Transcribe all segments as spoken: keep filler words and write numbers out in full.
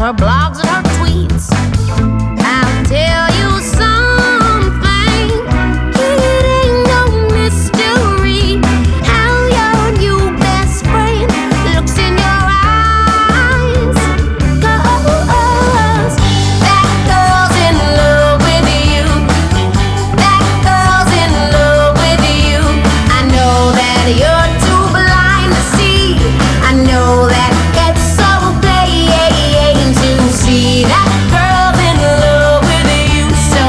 her blogs and her tweets. I'll tell you something, it ain't no mystery how your new best friend looks in your eyes. 'Cause that girl's in love with you. That girl's in love with you. I know that you're too blind to see. I know that it's so plain to see that girl's in love with you so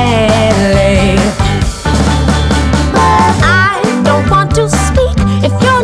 madly. I don't want to speak if you're